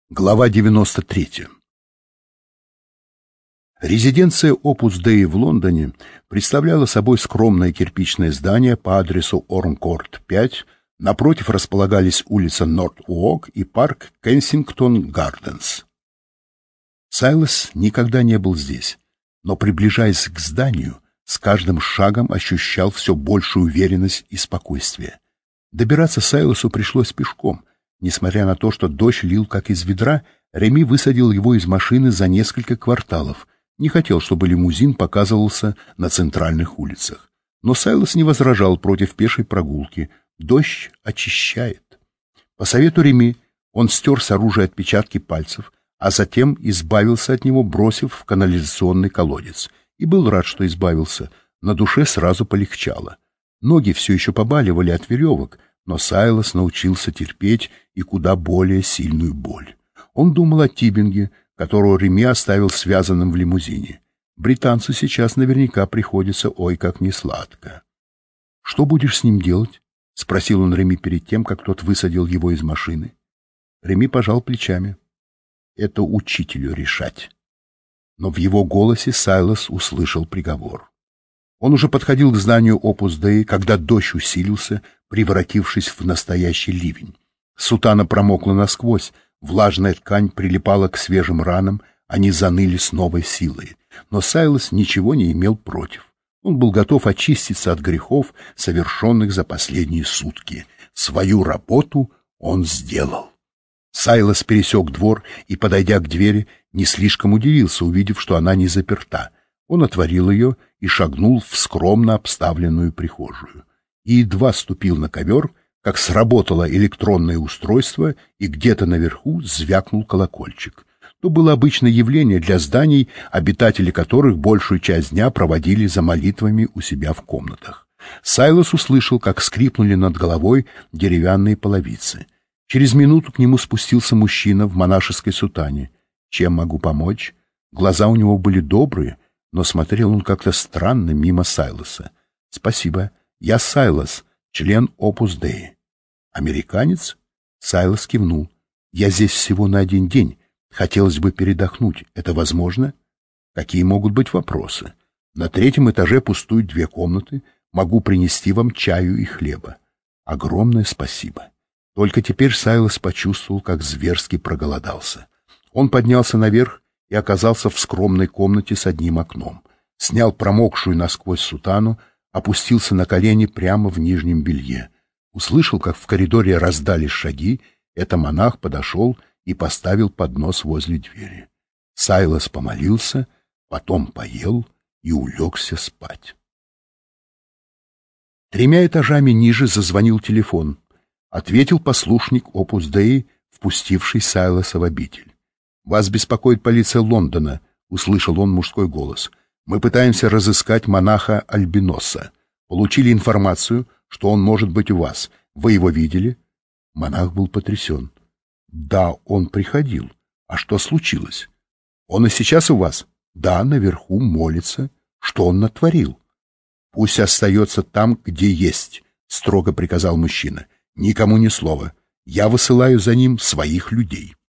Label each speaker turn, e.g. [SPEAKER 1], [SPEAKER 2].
[SPEAKER 1] Глава 93. Резиденция Opus Dei в Лондоне представляла собой скромное кирпичное здание по адресу Орм-Корт, 5. Напротив располагались улица Норт-Уок и парк Кенсингтон-Гарденс. Сайлос никогда не был здесь, но, приближаясь к зданию, с каждым шагом ощущал все большую уверенность и спокойствие. Добираться Сайлосу пришлось пешком. Несмотря на то, что дождь лил как из ведра, Реми высадил его из машины за несколько кварталов. Не хотел, чтобы лимузин показывался на центральных улицах. Но Сайлос не возражал против пешей прогулки. Дождь очищает. По совету Реми он стер с оружия отпечатки пальцев, а затем избавился от него, бросив в канализационный колодец. И был рад, что избавился. На душе сразу полегчало. Ноги все еще побаливали от веревок, но Сайлос научился терпеть и куда более сильную боль. Он думал о Тибинге, которого Реми оставил связанным в лимузине. Британцу сейчас наверняка приходится ой как несладко. — Что будешь с ним делать? — спросил он Реми перед тем, как тот высадил его из машины. Реми пожал плечами. — Это учителю решать. Но в его голосе Сайлос услышал приговор. Он уже подходил к зданию Opus Dei, когда дождь усилился, превратившись в настоящий ливень. Сутана промокла насквозь, влажная ткань прилипала к свежим ранам, они заныли с новой силой. Но Сайлос ничего не имел против. Он был готов очиститься от грехов, совершенных за последние сутки. Свою работу он сделал. Сайлос пересек двор и, подойдя к двери, не слишком удивился, увидев, что она не заперта. Он отворил ее и шагнул в скромно обставленную прихожую. И едва ступил на ковер, как сработало электронное устройство, и где-то наверху звякнул колокольчик. То было обычное явление для зданий, обитатели которых большую часть дня проводили за молитвами у себя в комнатах. Сайлос услышал, как скрипнули над головой деревянные половицы. Через минуту к нему спустился мужчина в монашеской сутане. «Чем могу помочь?» Глаза у него были добрые, но смотрел он как-то странно мимо Сайлоса. — Спасибо. Я Сайлос, член Opus Dei. — Американец? Сайлос кивнул. — Я здесь всего на один день. Хотелось бы передохнуть. Это возможно? Какие могут быть вопросы? На 3-м этаже пустуют 2 комнаты. Могу принести вам чаю и хлеба. Огромное спасибо. Только теперь Сайлос почувствовал, как зверски проголодался. Он поднялся наверх и оказался в скромной комнате с одним окном. Снял промокшую насквозь сутану, опустился на колени прямо в нижнем белье. Услышал, как в коридоре раздались шаги. Это монах подошел и поставил поднос возле двери. Сайлос помолился, потом поел и улегся спать. 3 этажами ниже зазвонил телефон. Ответил послушник Opus Dei, впустивший Сайлоса в обитель. «Вас беспокоит полиция Лондона», — услышал он мужской голос. «Мы пытаемся разыскать монаха Альбиноса. Получили информацию, что он может быть у вас. Вы его видели?» Монах был потрясен. «Да, он приходил. А что случилось?» «Он и сейчас у вас?» «Да, наверху молится. Что он натворил?» «Пусть остается там, где есть», — строго приказал мужчина. «Никому ни слова. Я высылаю за ним своих людей».